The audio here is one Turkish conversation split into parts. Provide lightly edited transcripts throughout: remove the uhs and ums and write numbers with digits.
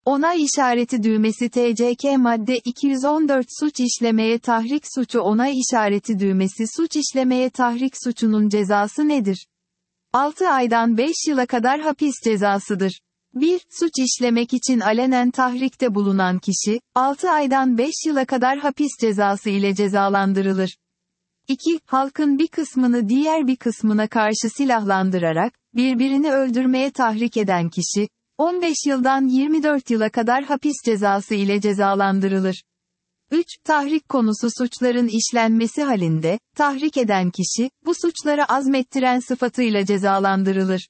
Onay işareti düğmesi TCK madde 214 suç işlemeye tahrik suçu onay işareti düğmesi suç işlemeye tahrik suçunun cezası nedir? 6 aydan 5 yıla kadar hapis cezasıdır. 1. Suç işlemek için alenen tahrikte bulunan kişi, 6 aydan 5 yıla kadar hapis cezası ile cezalandırılır. 2. Halkın bir kısmını diğer bir kısmına karşı silahlandırarak, birbirini öldürmeye tahrik eden kişi, 15 yıldan 24 yıla kadar hapis cezası ile cezalandırılır. 3. Tahrik konusu suçların işlenmesi halinde, tahrik eden kişi, bu suçları azmettiren sıfatıyla cezalandırılır.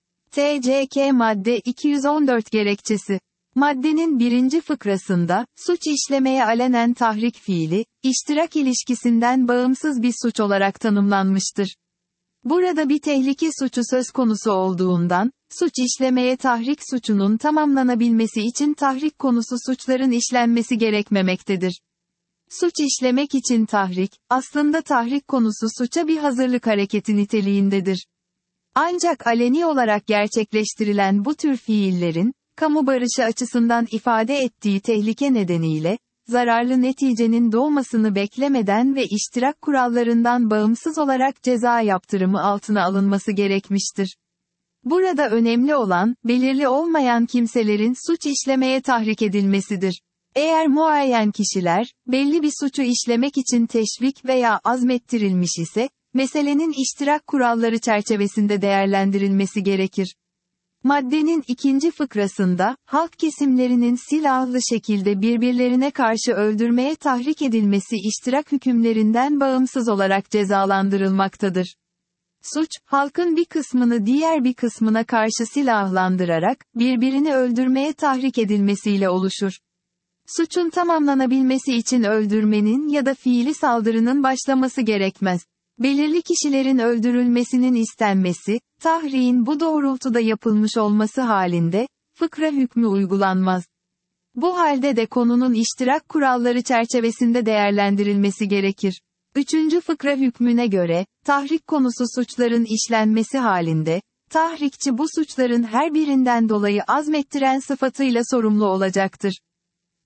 TCK madde 214 gerekçesi. Maddenin 1. fıkrasında, suç işlemeye alenen tahrik fiili, iştirak ilişkisinden bağımsız bir suç olarak tanımlanmıştır. Burada bir tehlike suçu söz konusu olduğundan, suç işlemeye tahrik suçunun tamamlanabilmesi için tahrik konusu suçların işlenmesi gerekmemektedir. Suç işlemek için tahrik, aslında tahrik konusu suça bir hazırlık hareketi niteliğindedir. Ancak aleni olarak gerçekleştirilen bu tür fiillerin, kamu barışı açısından ifade ettiği tehlike nedeniyle, zararlı neticenin doğmasını beklemeden ve iştirak kurallarından bağımsız olarak ceza yaptırımı altına alınması gerekmiştir. Burada önemli olan, belirli olmayan kimselerin suç işlemeye tahrik edilmesidir. Eğer muayyen kişiler, belli bir suçu işlemek için teşvik veya azmettirilmiş ise, meselenin iştirak kuralları çerçevesinde değerlendirilmesi gerekir. Maddenin 2. fıkrasında, halk kesimlerinin silahlı şekilde birbirlerine karşı öldürmeye tahrik edilmesi iştirak hükümlerinden bağımsız olarak cezalandırılmaktadır. Suç, halkın bir kısmını diğer bir kısmına karşı silahlandırarak, birbirini öldürmeye tahrik edilmesiyle oluşur. Suçun tamamlanabilmesi için öldürmenin ya da fiili saldırının başlaması gerekmez. Belirli kişilerin öldürülmesinin istenmesi, tahriğin bu doğrultuda yapılmış olması halinde, fıkra hükmü uygulanmaz. Bu halde de konunun iştirak kuralları çerçevesinde değerlendirilmesi gerekir. 3. fıkra hükmüne göre, tahrik konusu suçların işlenmesi halinde, tahrikçi bu suçların her birinden dolayı azmettiren sıfatıyla sorumlu olacaktır.